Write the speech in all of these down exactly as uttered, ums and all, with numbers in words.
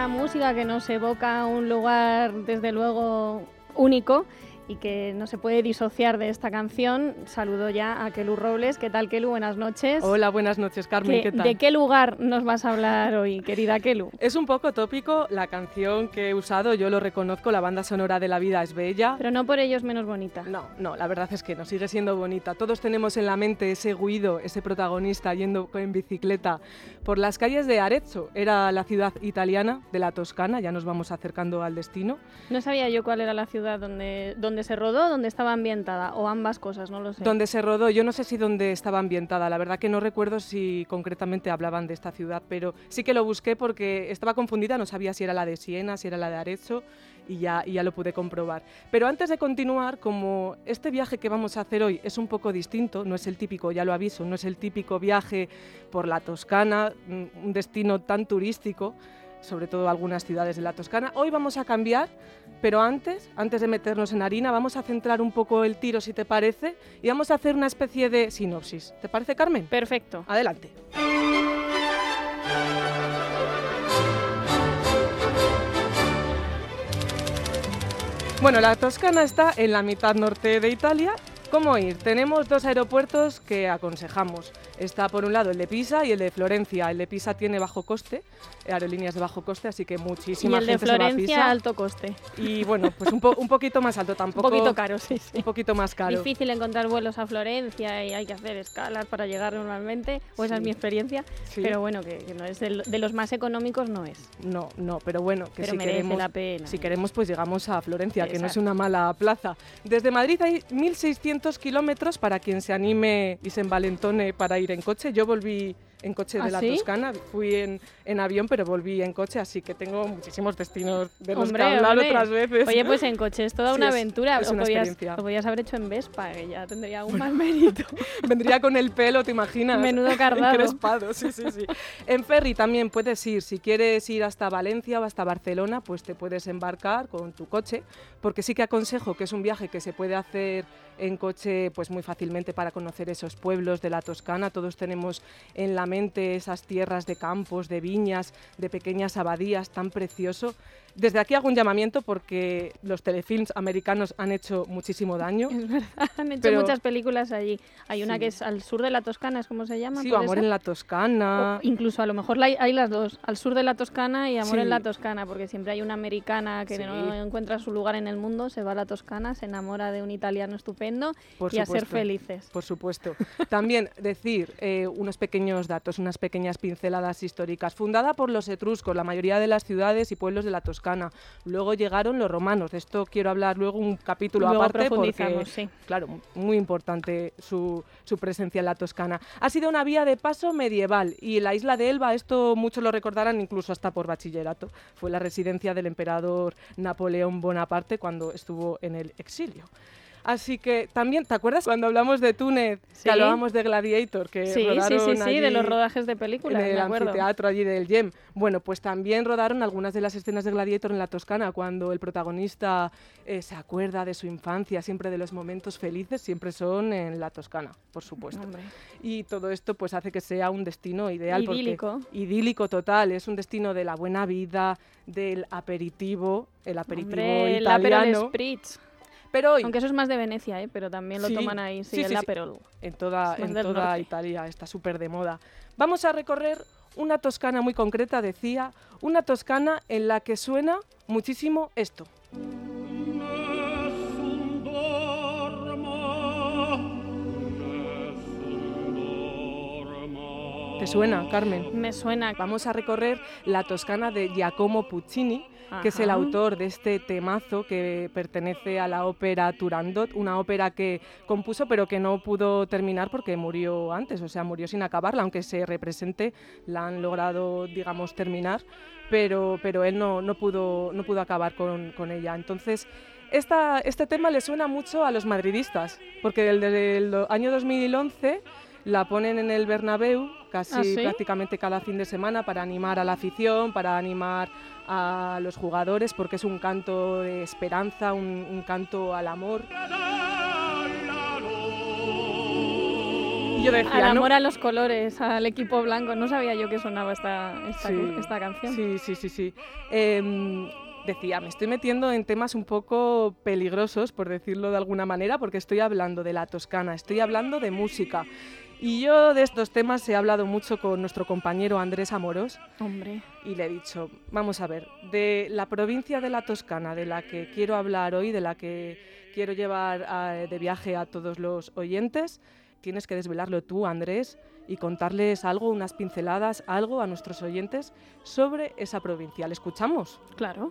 esta música que nos evoca un lugar, desde luego, único y que no se puede disociar de esta canción, saludo ya a Kelu Robles. ¿Qué tal, Kelu? Buenas noches. Hola, buenas noches, Carmen. ¿Qué, ¿Qué tal? ¿De qué lugar nos vas a hablar hoy, querida Kelu? Es un poco tópico la canción que he usado, yo lo reconozco, la banda sonora de La vida es bella. Pero no por ello es menos bonita. No, no, la verdad es que no, sigue siendo bonita. Todos tenemos en la mente ese Guido, ese protagonista yendo en bicicleta por las calles de Arezzo. Era la ciudad italiana de la Toscana, ya nos vamos acercando al destino. No sabía yo cuál era la ciudad donde, donde se rodó, donde estaba ambientada, o ambas cosas, no lo sé. Donde se rodó, yo no sé si donde estaba ambientada, la verdad que no recuerdo si concretamente hablaban de esta ciudad, pero sí que lo busqué porque estaba confundida, no sabía si era la de Siena, si era la de Arezzo, y ya, y ya lo pude comprobar. Pero antes de continuar, como este viaje que vamos a hacer hoy es un poco distinto, no es el típico, ya lo aviso, no es el típico viaje por la Toscana, un destino tan turístico, sobre todo algunas ciudades de la Toscana. Hoy vamos a cambiar, pero antes, antes de meternos en harina, vamos a centrar un poco el tiro, si te parece, y vamos a hacer una especie de sinopsis. ¿Te parece, Carmen? Perfecto. Adelante. Bueno, la Toscana está en la mitad norte de Italia. ¿Cómo ir? Tenemos dos aeropuertos que aconsejamos. Está por un lado el de Pisa y el de Florencia. El de Pisa tiene bajo coste, aerolíneas de bajo coste, así que muchísima gente se va a Pisa. Y el de Florencia alto coste. Y bueno, pues un, po un poquito más alto tampoco. Un poquito caro, sí, sí. Un poquito más caro. Difícil encontrar vuelos a Florencia y hay que hacer escalas para llegar normalmente, o esa sí. es mi experiencia. Sí. Pero bueno, que, que no es de, de los más económicos no es. No, no, pero bueno, que pero si merece queremos, la pena. Si queremos, pues llegamos a Florencia, Exacto. que no es una mala plaza. Desde Madrid hay mil seiscientos kilómetros para quien se anime y se envalentone para ir en coche. Yo volví en coche de ¿Ah, la sí? Toscana, fui en, en avión, pero volví en coche, así que tengo muchísimos destinos de los hombre, que hablar hombre. otras veces. Oye, pues en coche es toda sí, una es, aventura. Es lo, una podías, lo podías haber hecho en Vespa, que ya tendría aún más mérito. Vendría con el pelo, ¿te imaginas? Menudo cardado. Encrespado, sí, sí, sí. En ferry también puedes ir, si quieres ir hasta Valencia o hasta Barcelona, pues te puedes embarcar con tu coche, porque sí que aconsejo que es un viaje que se puede hacer en coche pues muy fácilmente para conocer esos pueblos de la Toscana. Todos tenemos en la mente esas tierras de campos, de viñas, de pequeñas abadías, tan precioso. Desde aquí hago un llamamiento porque los telefilms americanos han hecho muchísimo daño. Es verdad, han hecho pero... muchas películas allí. Hay una sí. que es al sur de la Toscana, ¿es cómo se llama? Sí, Amor en la Toscana. O incluso a lo mejor hay, hay las dos, al sur de la Toscana y Amor sí. en la Toscana, porque siempre hay una americana que sí. no encuentra su lugar en el mundo, se va a la Toscana, se enamora de un italiano estupendo Por y supuesto, a ser felices. Por supuesto. También decir eh, unos pequeños datos, unas pequeñas pinceladas históricas. Fundada por los etruscos, la mayoría de las ciudades y pueblos de la Toscana. Luego llegaron los romanos. De esto quiero hablar luego un capítulo luego aparte porque, sí. claro, muy importante su, su presencia en la Toscana. Ha sido una vía de paso medieval y la isla de Elba, esto muchos lo recordarán incluso hasta por bachillerato, fue la residencia del emperador Napoleón Bonaparte cuando estuvo en el exilio. Así que también, ¿te acuerdas cuando hablamos de Túnez, sí. que hablábamos de Gladiator? Que sí, rodaron sí, sí, sí, allí de los rodajes de películas, en el me acuerdo. anfiteatro allí del Gem. Bueno, pues también rodaron algunas de las escenas de Gladiator en la Toscana, cuando el protagonista eh, se acuerda de su infancia, siempre de los momentos felices, siempre son en la Toscana, por supuesto. Hombre. Y todo esto pues hace que sea un destino ideal. Idílico. Porque, idílico total, es un destino de la buena vida, del aperitivo, el aperitivo Hombre, italiano. El Aperol Spritz. Pero hoy, aunque eso es más de Venecia, ¿eh? Pero también lo sí, toman ahí, sí, sí, el sí, Aperol. Sí. En toda, en toda norte. Italia está súper de moda. Vamos a recorrer una Toscana muy concreta, decía, una Toscana en la que suena muchísimo esto. ¿Te suena, Carmen? Me suena. Vamos a recorrer la Toscana de Giacomo Puccini, Ajá. que es el autor de este temazo que pertenece a la ópera Turandot, una ópera que compuso pero que no pudo terminar porque murió antes, o sea, murió sin acabarla, aunque se represente, la han logrado, digamos, terminar, pero, pero él no, no, pudo, no pudo acabar con, con ella. Entonces, esta, este tema le suena mucho a los madridistas, porque desde el año dos mil once la ponen en el Bernabéu casi ¿Ah, sí? prácticamente cada fin de semana para animar a la afición, para animar a los jugadores, porque es un canto de esperanza, un, un canto al amor. yo decía, Al amor ¿no? a los colores, al equipo blanco. No sabía yo que sonaba esta, esta, Sí. esta canción. Sí, sí, sí, sí. Em, decía, me estoy metiendo en temas un poco peligrosos, por decirlo de alguna manera, porque estoy hablando de la Toscana, estoy hablando de música. Y yo de estos temas he hablado mucho con nuestro compañero Andrés Amorós. Hombre. Y le he dicho, vamos a ver, de la provincia de la Toscana, de la que quiero hablar hoy, de la que quiero llevar a, de viaje a todos los oyentes, tienes que desvelarlo tú, Andrés, y contarles algo, unas pinceladas, algo a nuestros oyentes sobre esa provincia. ¿Le escuchamos? Claro.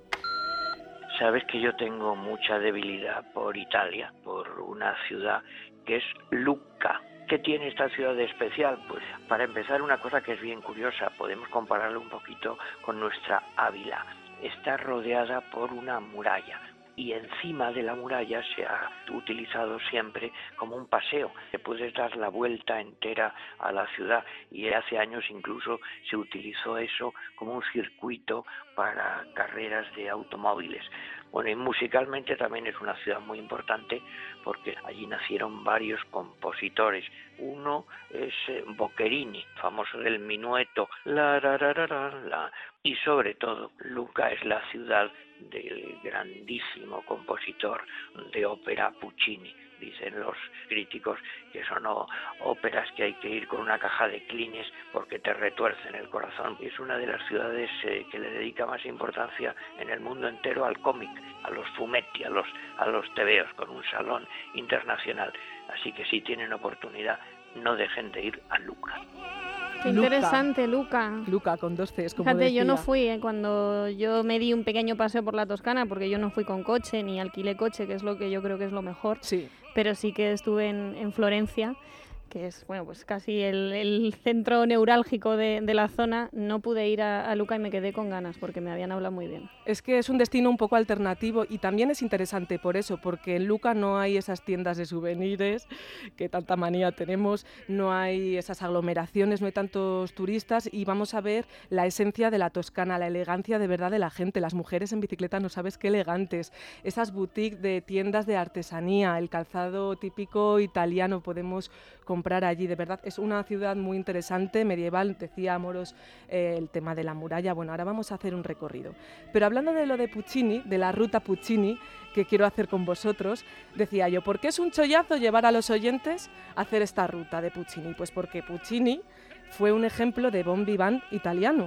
Sabes que yo tengo mucha debilidad por Italia, por una ciudad que es Lucca. ¿Qué tiene esta ciudad de especial? Pues para empezar, una cosa que es bien curiosa, podemos compararlo un poquito con nuestra Ávila. Está rodeada por una muralla y encima de la muralla se ha utilizado siempre como un paseo. Te puedes dar la vuelta entera a la ciudad y hace años incluso se utilizó eso como un circuito para carreras de automóviles. Bueno, y musicalmente también es una ciudad muy importante porque allí nacieron varios compositores. Uno es Boccherini, famoso del minueto, la, la, la, la, la, la. Y sobre todo, Lucca es la ciudad del grandísimo compositor de ópera Puccini. Dicen los críticos que son ó- óperas que hay que ir con una caja de clines porque te retuercen el corazón. Es una de las ciudades eh, que le dedica más importancia en el mundo entero al cómic, a los fumetti, a los, a los tebeos, con un salón internacional. Así que si tienen oportunidad, no dejen de ir a Lucca. Qué Lucca. interesante, Luca. Luca, con dos Cs, como Fíjate, decía. yo no fui eh, cuando yo me di un pequeño paseo por la Toscana, porque yo no fui con coche ni alquilé coche, que es lo que yo creo que es lo mejor. Sí. Pero sí que estuve en, en Florencia, que es bueno pues casi el, el centro neurálgico de, de la zona. No pude ir a, a Lucca y me quedé con ganas porque me habían hablado muy bien. Es que es un destino un poco alternativo y también es interesante por eso, porque en Lucca no hay esas tiendas de souvenirs que tanta manía tenemos, no hay esas aglomeraciones, no hay tantos turistas y vamos a ver la esencia de la Toscana, la elegancia de verdad de la gente. Las mujeres en bicicleta no sabes qué elegantes, esas boutiques de tiendas de artesanía, el calzado típico italiano podemos comprar allí, de verdad es una ciudad muy interesante, medieval, decía Amorós eh, el tema de la muralla. Bueno, ahora vamos a hacer un recorrido, pero hablando de lo de Puccini, de la ruta Puccini que quiero hacer con vosotros, decía yo, ¿por qué es un chollazo llevar a los oyentes a hacer esta ruta de Puccini? Pues porque Puccini fue un ejemplo de bon vivant italiano.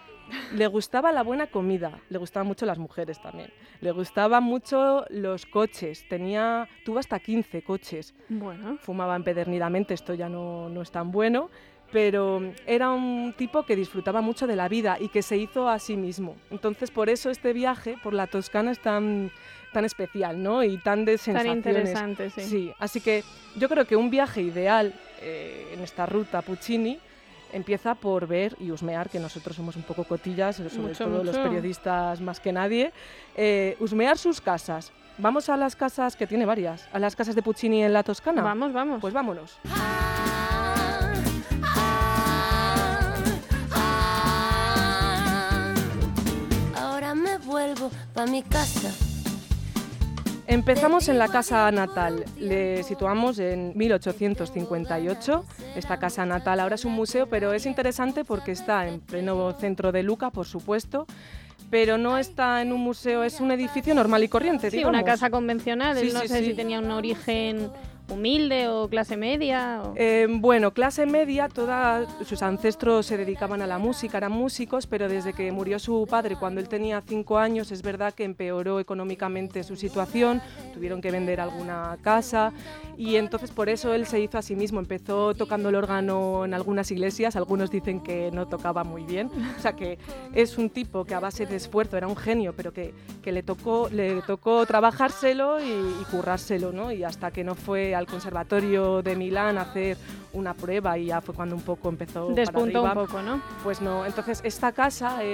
Le gustaba la buena comida, le gustaban mucho las mujeres también, le gustaban mucho los coches, tenía, tuvo hasta quince coches, Bueno, fumaba empedernidamente, esto ya no, no es tan bueno, pero era un tipo que disfrutaba mucho de la vida y que se hizo a sí mismo. Entonces, por eso este viaje por la Toscana es tan, tan especial, ¿no? Y tan de tan sensaciones. interesante, sí. Sí, así que yo creo que un viaje ideal eh, en esta ruta Puccini empieza por ver y husmear, que nosotros somos un poco cotillas, sobre Mucho, todo los mucho. periodistas más que nadie, eh, husmear sus casas. Vamos a las casas, que tiene varias, a las casas de Puccini en la Toscana. Vamos, vamos. Pues vámonos. Ahora me vuelvo pa' mi casa. Empezamos en la casa natal, le situamos en mil ochocientos cincuenta y ocho, esta casa natal ahora es un museo, pero es interesante porque está en pleno centro de Lucca, por supuesto, pero no está en un museo, es un edificio normal y corriente, Sí, digamos. una casa convencional. Sí, Él no sí, sé sí. si tenía un origen humilde o clase media. O... Eh, bueno, clase media, todos sus ancestros se dedicaban a la música, eran músicos, pero desde que murió su padre cuando él tenía cinco años, es verdad que empeoró económicamente su situación, tuvieron que vender alguna casa y entonces por eso él se hizo a sí mismo, empezó tocando el órgano en algunas iglesias, algunos dicen que no tocaba muy bien, o sea que es un tipo que a base de esfuerzo era un genio, pero que, que le, tocó, le tocó trabajárselo y, y currárselo, ¿no? Y hasta que no fue al Conservatorio de Milán a hacer una prueba y ya fue cuando un poco empezó Despuntó para un arriba. poco, ¿no? Pues no, entonces esta casa es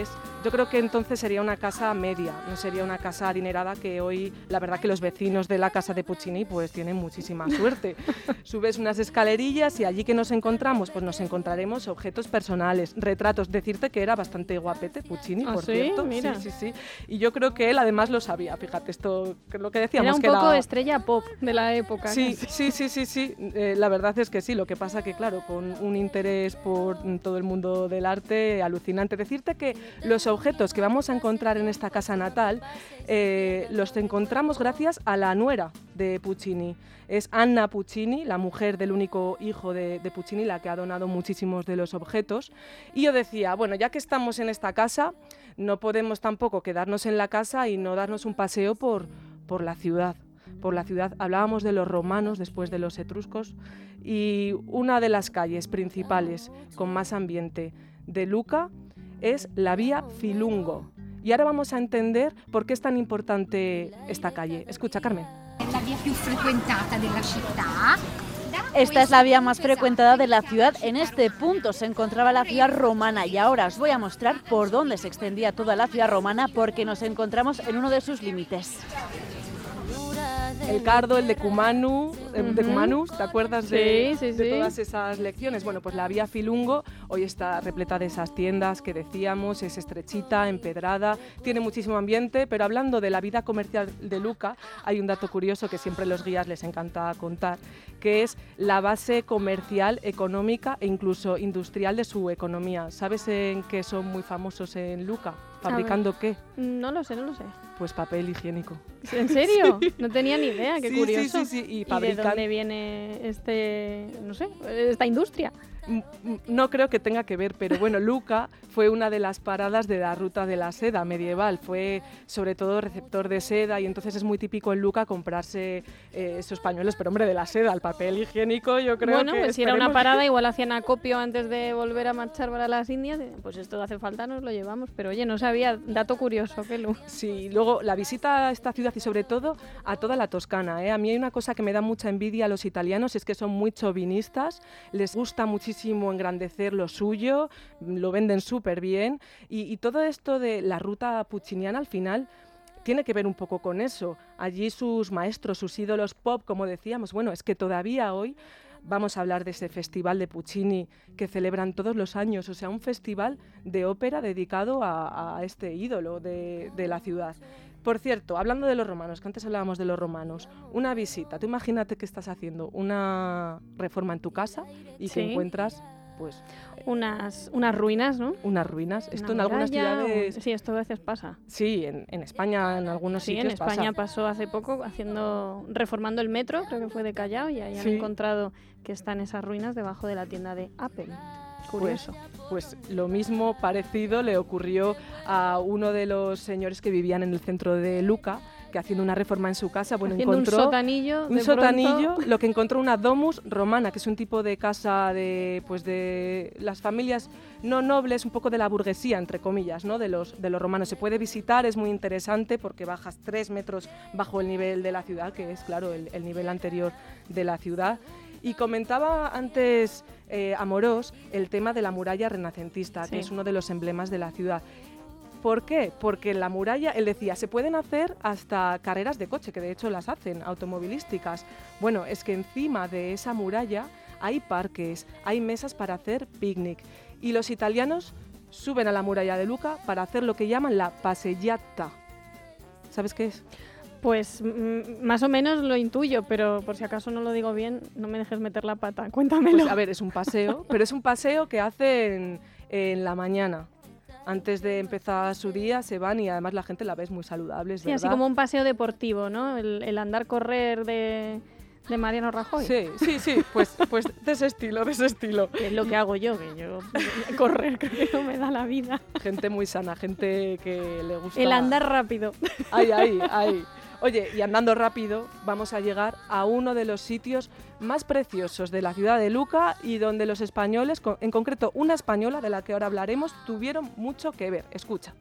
Yo creo que entonces sería una casa media, no sería una casa adinerada, que hoy la verdad que los vecinos de la casa de Puccini pues tienen muchísima suerte. Subes unas escalerillas y allí que nos encontramos, pues nos encontraremos objetos personales, retratos. Decirte que era bastante guapete Puccini, ¿Ah, por sí? cierto. Mira. Sí, sí, sí. Y yo creo que él además lo sabía, fíjate, esto que lo que decíamos. Era un que poco era... estrella pop de la época. Sí, casi. sí, sí, sí, sí. Eh, la verdad es que sí, lo que pasa que claro, con un interés por todo el mundo del arte alucinante. Decirte que los objetos que vamos a encontrar en esta casa natal eh, los encontramos gracias a la nuera de Puccini. Es Anna Puccini, la mujer del único hijo de, de Puccini, la que ha donado muchísimos de los objetos. Y yo decía, bueno, ya que estamos en esta casa, no podemos tampoco quedarnos en la casa y no darnos un paseo por, por la ciudad. Por la ciudad. Hablábamos de los romanos después de los etruscos, y una de las calles principales con más ambiente de Lucca es la Vía Filungo. Y ahora vamos a entender por qué es tan importante esta calle. Escucha, Carmen. La vía più frecuentata della città. Esta es la vía más frecuentada de la ciudad. En este punto se encontraba la ciudad romana y ahora os voy a mostrar por dónde se extendía toda la ciudad romana, porque nos encontramos en uno de sus límites. El Cardo, el Decumanu, uh-huh. Decumanus, ¿te acuerdas de, sí, sí, de sí. todas esas lecciones? Bueno, pues la Vía Filungo hoy está repleta de esas tiendas que decíamos, es estrechita, empedrada, tiene muchísimo ambiente, pero hablando de la vida comercial de Lucca, hay un dato curioso que siempre los guías les encanta contar, que es la base comercial, económica e incluso industrial de su economía. ¿Sabes en qué son muy famosos en Lucca? ¿Fabricando qué? No lo sé, no lo sé. Pues papel higiénico. ¿En serio? Sí. No tenía ni idea, qué sí, curioso. Sí, sí, sí. ¿Y, fabrican... ¿Y de dónde viene este, no sé, esta industria? No creo que tenga que ver, pero bueno, Lucca fue una de las paradas de la ruta de la seda medieval, fue sobre todo receptor de seda, y entonces es muy típico en Lucca comprarse eh, esos pañuelos, pero hombre, de la seda, el papel higiénico, yo creo bueno, que... Bueno, pues si era esperemos... una parada, igual hacían acopio antes de volver a marchar para las Indias, pues esto hace falta, nos lo llevamos, pero oye, no sabía, dato curioso, que Lu. Sí, luego la visita a esta ciudad y sobre todo a toda la Toscana, ¿eh? A mí hay una cosa que me da mucha envidia a los italianos, es que son muy chauvinistas, les gusta muchísimo engrandecer lo suyo, lo venden súper bien, y, y todo esto de la ruta pucciniana al final tiene que ver un poco con eso. Allí sus maestros, sus ídolos pop, como decíamos, bueno, es que todavía hoy vamos a hablar de ese festival de Puccini que celebran todos los años, o sea, un festival de ópera dedicado a, a este ídolo de, de la ciudad. Por cierto, hablando de los romanos, que antes hablábamos de los romanos, una visita, tú imagínate que estás haciendo una reforma en tu casa y sí. que encuentras, pues... Unas, unas ruinas, ¿no? Unas ruinas. Esto una en algunas muralla, ciudades... O... Sí, esto a veces pasa. Sí, en, en España en algunos sí, sitios en España pasa. pasó hace poco haciendo reformando el metro, creo que fue de Callao, y ahí sí. han encontrado que están esas ruinas debajo de la tienda de Apple. Curioso. Pues, pues lo mismo parecido le ocurrió a uno de los señores que vivían en el centro de Lucca, que haciendo una reforma en su casa, bueno, haciendo encontró un sotanillo, un de sotanillo, pronto... lo que encontró una domus romana, que es un tipo de casa de, pues de las familias no nobles, un poco de la burguesía, entre comillas, ¿no? de los de los romanos. Se puede visitar, es muy interesante porque bajas tres metros bajo el nivel de la ciudad, que es, claro, el, el nivel anterior de la ciudad. Y comentaba antes eh, Amorós el tema de la muralla renacentista, sí. que es uno de los emblemas de la ciudad. ¿Por qué? Porque en la muralla, él decía, se pueden hacer hasta carreras de coche, que de hecho las hacen, automovilísticas. Bueno, es que encima de esa muralla hay parques, hay mesas para hacer picnic. Y los italianos suben a la muralla de Lucca para hacer lo que llaman la passeggiata. ¿Sabes qué es? Pues mm, más o menos lo intuyo, pero por si acaso no lo digo bien, no me dejes meter la pata. Cuéntamelo. Pues a ver, es un paseo, pero es un paseo que hacen en la mañana. Antes de empezar su día se van y además la gente la ves muy saludable, es sí, verdad. Así como un paseo deportivo, ¿no? El, el andar, correr de, de Mariano Rajoy. Sí, sí, sí, pues, pues de ese estilo, de ese estilo. Que es lo que hago yo, que yo correr creo que no me da la vida. Gente muy sana, gente que le gusta... El andar rápido. Ay, ay, ay. Oye, y andando rápido vamos a llegar a uno de los sitios más preciosos de la ciudad de Lucca y donde los españoles, en concreto una española de la que ahora hablaremos, tuvieron mucho que ver. Escucha.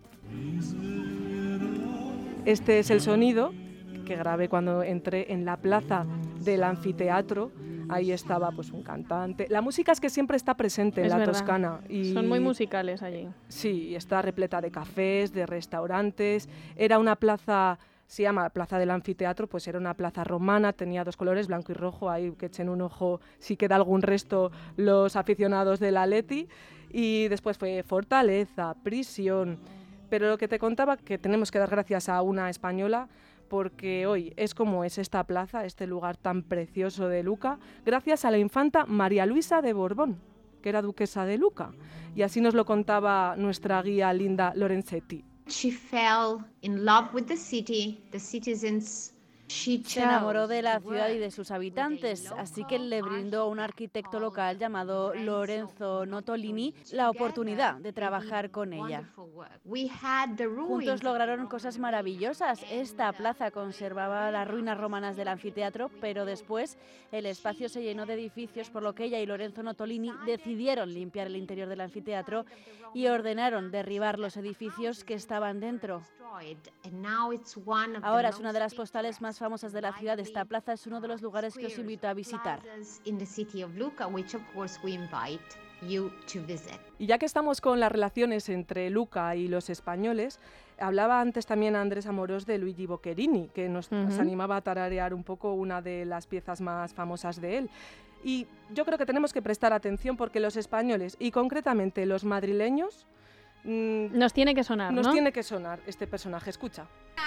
Este es el sonido que grabé cuando entré en la plaza del anfiteatro Ahí estaba pues un cantante. La música es que siempre está presente en Es la verdad. Toscana. Y Son muy musicales allí. sí, está repleta de cafés, de restaurantes. Era una plaza, se llama Plaza del Anfiteatro, pues era una plaza romana, tenía dos colores, blanco y rojo. Ahí que echen un ojo si queda algún resto los aficionados del Atleti. Y después fue fortaleza, prisión. Pero lo que te contaba, que tenemos que dar gracias a una española, porque hoy es como es esta plaza, este lugar tan precioso de Luca, gracias a la infanta María Luisa de Borbón, que era duquesa de Luca. Y así nos lo contaba nuestra guía Linda Lorenzetti. She fell in love with the city, the citizens. She Se enamoró chose de la to ciudad y work de sus habitantes, with a así que le brindó a un arquitecto local llamado Lorenzo Notolini la oportunidad de trabajar con ella. We had the Juntos ruins lograron cosas maravillosas. Esta plaza conservaba las ruinas romanas del anfiteatro, pero después el espacio se llenó de edificios, por lo que ella y Lorenzo Notolini decidieron limpiar el interior del anfiteatro y ordenaron derribar los edificios que estaban dentro. destroyed, and now it's one of the Ahora es una de most las postales más famosas de la ciudad. Esta plaza es uno de los lugares que os invito a visitar. plazas in the city of Lucca, which of course we invite you to visit. Y ya que estamos con las relaciones entre Luca y los españoles, hablaba antes también Andrés Amorós de Luigi Boccherini, que nos, nos Ujú. animaba a tararear un poco una de las piezas más famosas de él. Y yo creo que tenemos que prestar atención porque los españoles, y concretamente los madrileños, mm, Nos tiene que sonar, nos ¿no? tiene que sonar este personaje. Escucha.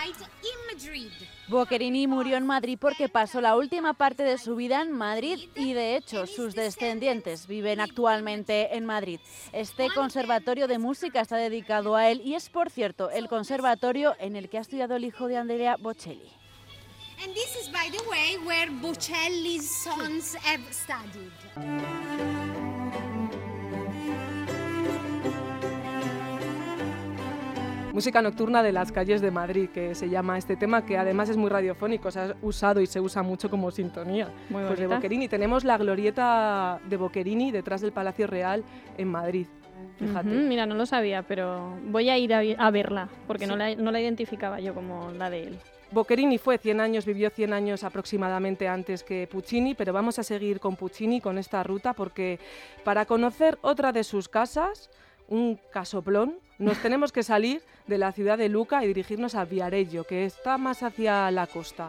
Boccherini murió en Madrid porque pasó la última parte de su vida en Madrid y de hecho sus descendientes viven actualmente en Madrid. Este conservatorio de música está dedicado a él y es, por cierto, el conservatorio en el que ha estudiado el hijo de Andrea Bocelli. And this is, by the way, where Bocelli's sons have studied. Música nocturna de las calles de Madrid, que se llama este tema, que además es muy radiofónico, se ha usado y se usa mucho como sintonía. Muy Pues de bonita. Boccherini. Tenemos la glorieta de Boccherini detrás del Palacio Real en Madrid. Fíjate. Ujú, mira, no lo sabía, pero voy a ir a, a verla, porque no, la, no la identificaba yo como la de él. Boccherini fue cien años, vivió cien años aproximadamente antes que Puccini, pero vamos a seguir con Puccini, con esta ruta, porque para conocer otra de sus casas, un casoplón, nos tenemos que salir de la ciudad de Luca y dirigirnos a Viareggio, que está más hacia la costa.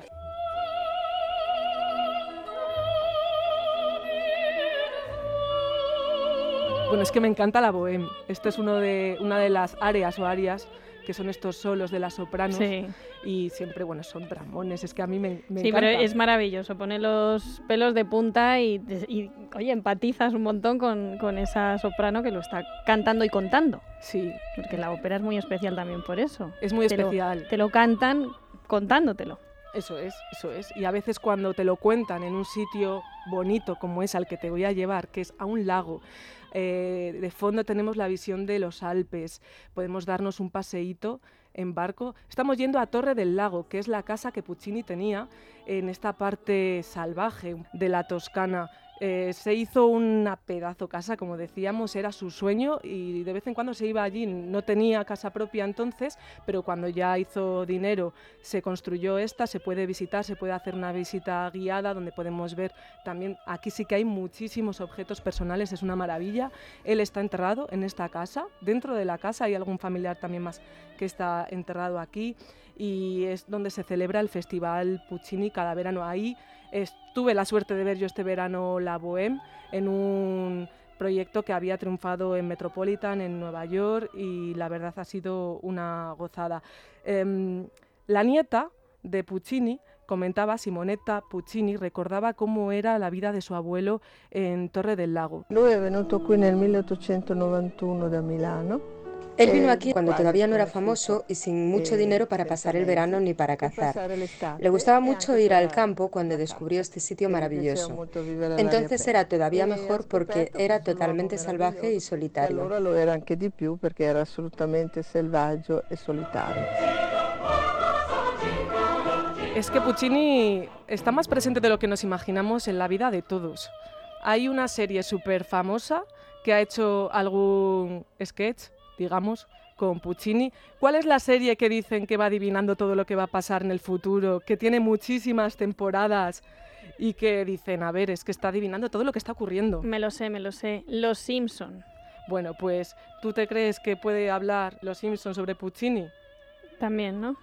Bueno, es que me encanta la bohème. Esto es uno de, una de las áreas o arias que son estos solos de las sopranos. Sí, Y siempre, bueno, son dramones. Es que a mí me, me sí, encanta. pero es maravilloso. Pone los pelos de punta y, y, oye, empatizas un montón con, con esa soprano que lo está cantando y contando. Sí, Porque la ópera es muy especial también por eso. es muy Te lo- especial. Te lo cantan contándotelo. Eso es, eso es. Y a veces cuando te lo cuentan en un sitio bonito como es al que te voy a llevar, que es a un lago, eh, de fondo tenemos la visión de los Alpes, podemos darnos un paseíto en barco. Estamos yendo a Torre del Lago, que es la casa que Puccini tenía en esta parte salvaje de la Toscana. Eh, se hizo una pedazo casa, como decíamos, era su sueño y de vez en cuando se iba allí. No tenía casa propia entonces, pero cuando ya hizo dinero se construyó esta, se puede visitar, se puede hacer una visita guiada donde podemos ver también, aquí sí que hay muchísimos objetos personales, es una maravilla. Él está enterrado en esta casa, dentro de la casa hay algún familiar también más que está enterrado aquí y es donde se celebra el Festival Puccini cada verano. Ahí es, tuve la suerte de ver yo este verano la Bohème en un proyecto que había triunfado en Metropolitan, en Nueva York, y la verdad ha sido una gozada. Eh, la nieta de Puccini comentaba, Simonetta Puccini, recordaba cómo era la vida de su abuelo en Torre del Lago. Lui è venuto qui nel milleottocentonovantuno da Milano. Él vino aquí cuando todavía no era famoso y sin mucho dinero para pasar el verano ni para cazar. Le gustaba mucho ir al campo cuando descubrió este sitio maravilloso. Entonces era todavía mejor porque era totalmente salvaje y solitario. Allora lo era anche di più perché era assolutamente selvaggio e solitario. Es que Puccini está más presente de lo que nos imaginamos en la vida de todos. Hay una serie súper famosa que ha hecho algún sketch, digamos, con Puccini. ¿Cuál es la serie que dicen que va adivinando todo lo que va a pasar en el futuro, que tiene muchísimas temporadas y que dicen, a ver, es que está adivinando todo lo que está ocurriendo. Me lo sé, me lo sé. Los Simpson. Bueno, pues, ¿tú te crees que puede hablar Los Simpson sobre Puccini? También, ¿no?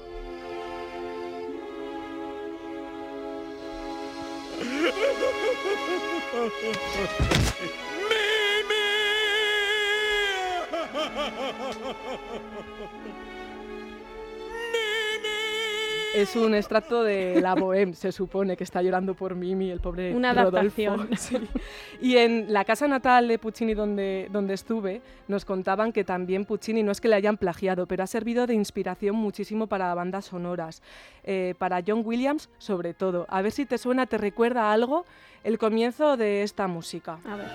Es un extracto de La Bohème, se supone, que está llorando por Mimi, el pobre Una Rodolfo. adaptación. Sí. Y en la casa natal de Puccini donde, donde estuve, nos contaban que también Puccini no es que le hayan plagiado, pero ha servido de inspiración muchísimo para bandas sonoras, eh, para John Williams sobre todo. A ver si te suena, te recuerda algo el comienzo de esta música. A ver.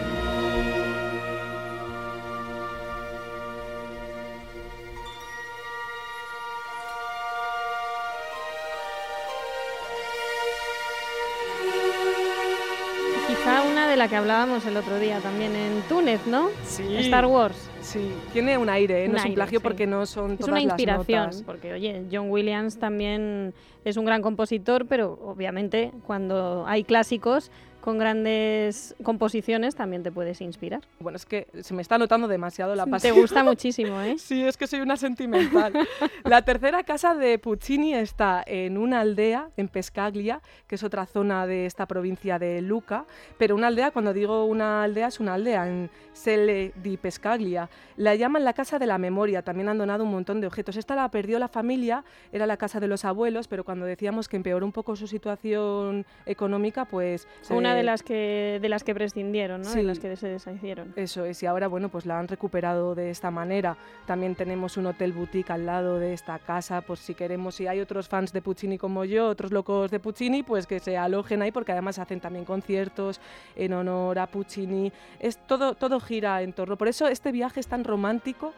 Quizá una de la que hablábamos el otro día también en Túnez, ¿no? Sí. Star Wars. Sí, tiene un aire, ¿eh? No Un es un aire, plagio sí. porque no son Es todas una las inspiración, notas. porque oye, John Williams también es un gran compositor, pero obviamente cuando hay clásicos con grandes composiciones también te puedes inspirar. Bueno, es que se me está notando demasiado la Te pasión. gusta muchísimo, ¿eh? Sí, es que soy una sentimental. La tercera casa de Puccini está en una aldea, en Pescaglia, que es otra zona de esta provincia de Lucca, pero una aldea, cuando digo una aldea, es una aldea en Selle di Pescaglia. La llaman la casa de la memoria, también han donado un montón de objetos. Esta la perdió la familia, era la casa de los abuelos, pero cuando decíamos que empeoró un poco su situación económica, pues... Una se... de las que de las que prescindieron, ¿no? Sí. De las que se deshicieron. Eso es, y ahora bueno, pues la han recuperado de esta manera. También tenemos un hotel boutique al lado de esta casa, por si queremos, si hay otros fans de Puccini como yo, otros locos de Puccini, pues que se alojen ahí, porque además hacen también conciertos en honor a Puccini. Es todo, todo gira en torno. Por eso este viaje es tan romántico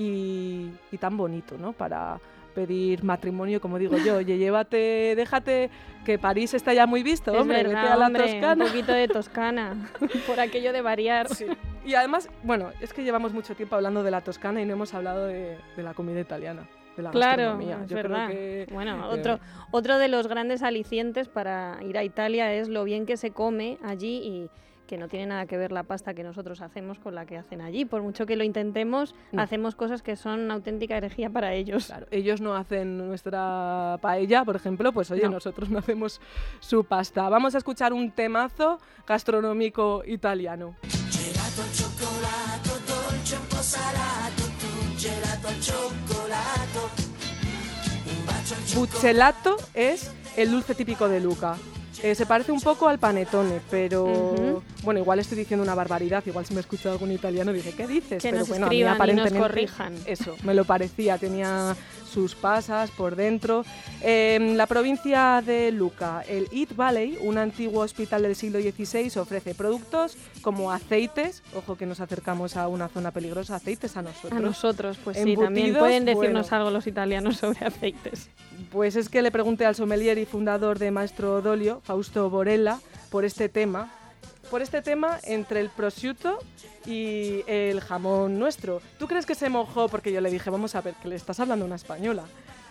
y, y tan bonito, ¿no? Para pedir matrimonio, como digo yo. Oye, llévate, déjate, que París está ya muy visto, Es hombre, verdad, vete a la hombre, Toscana. un poquito de Toscana, por aquello de variar. Sí. Y además, bueno, es que llevamos mucho tiempo hablando de la Toscana y no hemos hablado de, de la comida italiana, de la Claro, gastronomía. es Yo verdad. creo que, bueno, que- otro, otro de los grandes alicientes para ir a Italia es lo bien que se come allí y que no tiene nada que ver la pasta que nosotros hacemos con la que hacen allí. Por mucho que lo intentemos, No. hacemos cosas que son una auténtica herejía para ellos. Claro, ellos no hacen nuestra paella, por ejemplo, pues oye, No. nosotros no hacemos su pasta. Vamos a escuchar un temazo gastronómico italiano. Gelato al cioccolato, dolce un po' salato, tu gelato al cioccolato, un bacio al cioccolato. Buccellato es el dulce típico de Lucca. Eh, se parece un poco al panettone, pero Ujú. bueno, igual estoy diciendo una barbaridad, igual si me he escuchado algún italiano dije, ¿qué dices? Que pero nos bueno, a mí escriban y nos aparentemente corrijan. eso, me lo parecía, tenía sus pasas por dentro. Eh, en la provincia de Lucca, el Eat Valley, un antiguo hospital del siglo dieciséis, ofrece productos como aceites, ojo que nos acercamos a una zona peligrosa, aceites a nosotros. A nosotros, pues sí, Embutidos, también pueden decirnos bueno. algo los italianos sobre aceites. Pues es que le pregunté al sommelier y fundador de Maestro Dolio, Fausto Borella, por este tema, por este tema entre el prosciutto y el jamón nuestro. ¿Tú crees que se mojó? Porque yo le dije, vamos a ver, que le estás hablando a una española.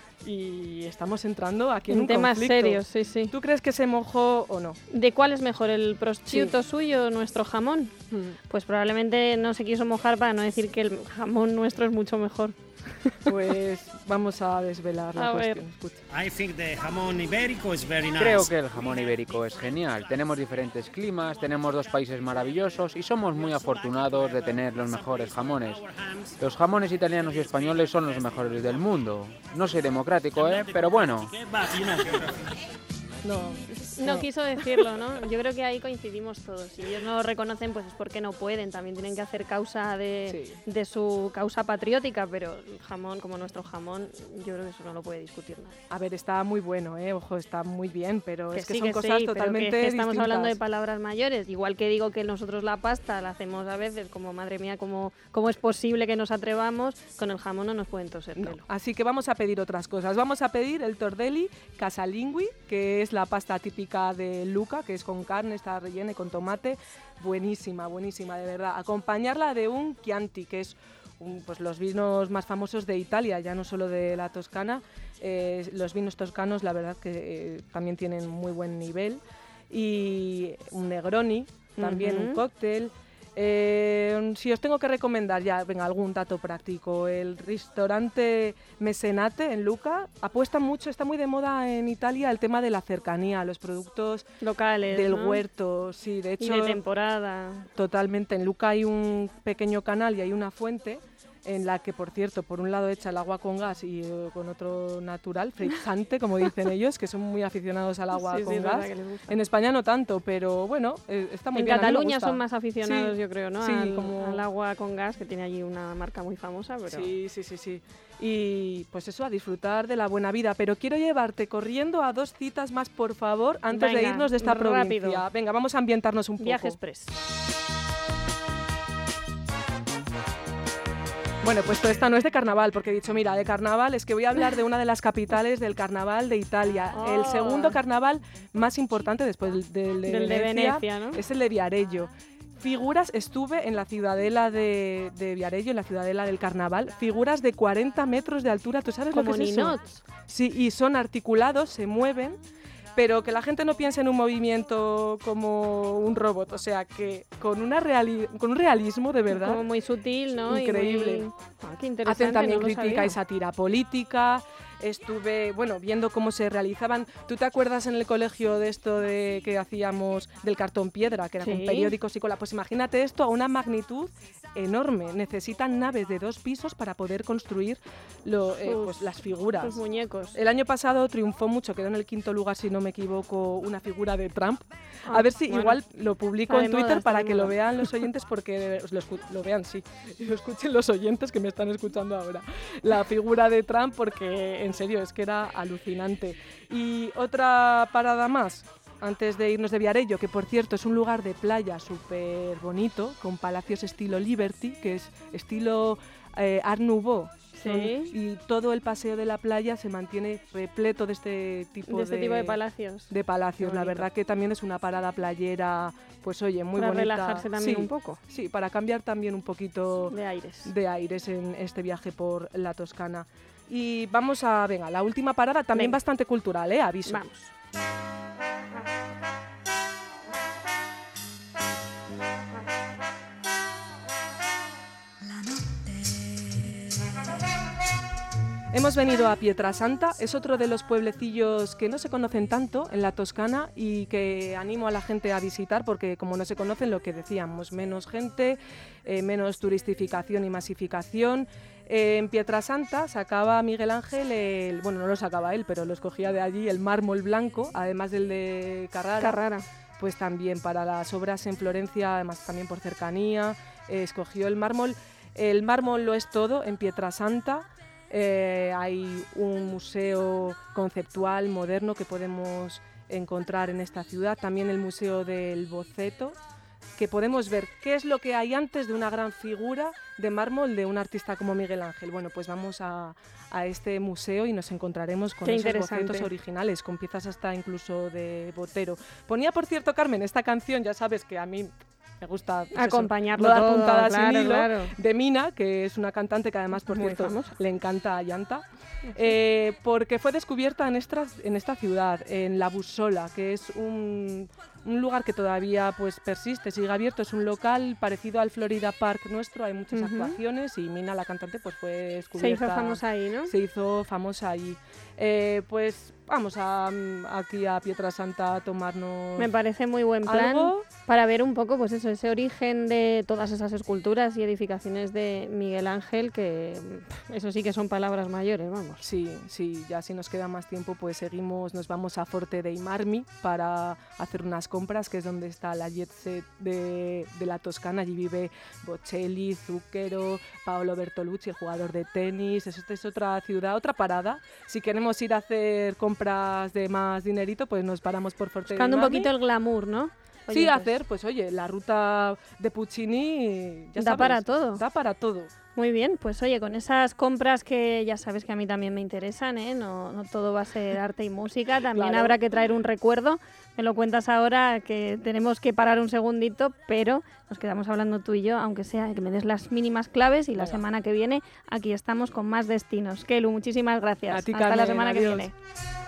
Y estamos entrando aquí en, En un temas conflicto. serios, sí, sí. ¿Tú crees que se mojó o no? ¿De cuál es mejor, el prosciutto suyo o nuestro jamón? Pues probablemente no se quiso mojar para no decir que el jamón nuestro es mucho mejor. Pues vamos a desvelar la A ver. cuestión. Escucha. I think the jamón ibérico is very nice. Creo que el jamón ibérico es genial. Tenemos diferentes climas, tenemos dos países maravillosos y somos muy afortunados de tener los mejores jamones. Los jamones italianos y españoles son los mejores del mundo. No soy democrático, ¿eh? Pero bueno. No, No quiso decirlo, ¿no? Yo creo que ahí coincidimos todos. Si ellos no lo reconocen, pues es porque no pueden. También tienen que hacer causa de, de su causa patriótica, pero el jamón, como nuestro jamón, yo creo que eso no lo puede discutir nadie. A ver, está muy bueno, ¿eh? Ojo, está muy bien, pero Que es que sí, son que cosas sí, pero totalmente que, que estamos distintas. hablando de palabras mayores. Igual que digo que nosotros la pasta la hacemos a veces, como madre mía, ¿cómo, cómo es posible que nos atrevamos? Con el jamón no nos pueden toser No, pelo. así que vamos a pedir otras cosas. Vamos a pedir el tordelli casalingui, que es la pasta típica de Lucca, que es con carne, está rellena y con tomate. Buenísima, buenísima, de verdad. Acompañarla de un chianti, que es un, pues los vinos más famosos de Italia, ya no solo de la Toscana. Eh, los vinos toscanos, la verdad que eh, también tienen muy buen nivel. Y un Negroni, también uh-huh. un cóctel. Eh, si os tengo que recomendar ya, venga, algún dato práctico, el restaurante Mecenate en Lucca apuesta mucho, está muy de moda en Italia el tema de la cercanía, los productos locales, del ¿no? huerto, sí, de hecho. Y de temporada. Totalmente, en Lucca hay un pequeño canal y hay una fuente en la que, por cierto, por un lado echa el agua con gas y eh, con otro natural, frizzante, como dicen ellos, que son muy aficionados al agua sí, con sí, gas. En España no tanto, pero bueno, eh, está muy en bien. En Cataluña son más aficionados, sí, yo creo, ¿no? Sí, al, como... al agua con gas, que tiene allí una marca muy famosa, pero... Sí, sí, sí, sí. Y pues eso, a disfrutar de la buena vida. Pero quiero llevarte corriendo a dos citas más, por favor, antes Venga, de irnos de esta rápido. provincia. Venga, vamos a ambientarnos un Viaje poco. Express. Bueno, pues esta no es de carnaval, porque he dicho, mira, de carnaval es que voy a hablar de una de las capitales del carnaval de Italia. Oh. El segundo carnaval más importante después del de, del Venecia, de Venecia, ¿no? Es el de Viareggio. Figuras, estuve en la ciudadela de, de Viareggio, en la ciudadela del carnaval, figuras de cuarenta metros de altura, ¿tú sabes Como lo que es ninots. eso? Sí, y son articulados, se mueven, pero que la gente no piense en un movimiento como un robot, o sea, que con, una reali- con un realismo de verdad. Como muy sutil, ¿no? Increíble. Y muy... ah, qué interesante. Hacen también no crítica y sátira política. Estuve, bueno, viendo cómo se realizaban. ¿Tú te acuerdas en el colegio de esto de que hacíamos del cartón piedra, que era sí. con periódicos y cola? Pues imagínate esto a una magnitud enorme. Necesitan naves de dos pisos para poder construir lo, eh, sus, pues, las figuras. Los muñecos. El año pasado triunfó mucho, quedó en el quinto lugar, si no me equivoco, una figura de Trump. Ah, a ver si bueno. igual lo publico está en de Twitter moda, para que moda. lo vean los oyentes, porque lo, lo vean, sí, y lo escuchen los oyentes que me están escuchando ahora. La figura de Trump, porque en serio es que era alucinante. Y otra parada más, antes de irnos de Viareggio, que por cierto es un lugar de playa súper bonito, con palacios estilo Liberty, que es estilo eh, Art Nouveau. Sí. Y todo el paseo de la playa se mantiene repleto de este tipo de, de, este tipo de palacios. De palacios, la verdad que también es una parada playera, pues oye, muy para bonita. Para relajarse también sí, un poco. Sí, para cambiar también un poquito de aires. De aires en este viaje por la Toscana. Y vamos a, venga, la última parada, también venga. Bastante cultural, ¿eh? Aviso. Vamos. Hemos venido a Pietrasanta, es otro de los pueblecillos que no se conocen tanto en la Toscana y que animo a la gente a visitar porque como no se conocen, lo que decíamos, menos gente, eh, menos turistificación y masificación. Eh, en Pietrasanta sacaba Miguel Ángel, el, bueno, no lo sacaba él, pero lo escogía de allí, el mármol blanco, además del de Carrara. Carrara. Pues también para las obras en Florencia, además también por cercanía, eh, escogió el mármol. El mármol lo es todo en Pietrasanta. Eh, hay un museo conceptual moderno que podemos encontrar en esta ciudad, también el Museo del Boceto, que podemos ver qué es lo que hay antes de una gran figura de mármol de un artista como Miguel Ángel. Bueno, pues vamos a, a este museo y nos encontraremos con qué esos bocetos originales, con piezas hasta incluso de Botero. Ponía, por cierto, Carmen, esta canción, ya sabes que a mí me gusta pues acompañarlo eso, no todo, dar puntadas claro, sin hilo, claro. de Mina, que es una cantante que además, por Muy cierto, famosa. le encanta a Llanta, eh, porque fue descubierta en esta, en esta ciudad, en La Bussola, que es un, un lugar que todavía pues persiste, sigue abierto, es un local parecido al Florida Park nuestro, hay muchas uh-huh. actuaciones y Mina, la cantante, pues fue descubierta. Se hizo famosa ahí, ¿no? Se hizo famosa ahí. Eh, pues vamos a, aquí a Pietrasanta a tomarnos. Me parece muy buen plan ¿algo? Para ver un poco pues eso, ese origen de todas esas esculturas y edificaciones de Miguel Ángel, que eso sí que son palabras mayores, vamos. Sí, sí, ya si nos queda más tiempo pues seguimos, nos vamos a Forte dei Marmi para hacer unas compras, que es donde está la jet set de, de la Toscana. Allí vive Bocelli, Zucchero, Paolo Bertolucci, el jugador de tenis. Esta es otra ciudad, otra parada. Si queremos ir a hacer compras de más dinerito, pues nos paramos por Forte dei Marmi. Buscando un poquito el glamour, ¿no? Oye, sí, pues, hacer, pues oye, la ruta de Puccini ya da sabes, para todo. Da para todo. Muy bien, pues oye, con esas compras que ya sabes que a mí también me interesan, ¿eh? No, no todo va a ser arte y música, también Claro. habrá que traer un recuerdo. Me lo cuentas ahora que tenemos que parar un segundito, pero nos quedamos hablando tú y yo, aunque sea que me des las mínimas claves y la Venga. semana que viene aquí estamos con más destinos. Kelu, muchísimas gracias. A ti, Hasta la Carmen, semana que adiós. viene.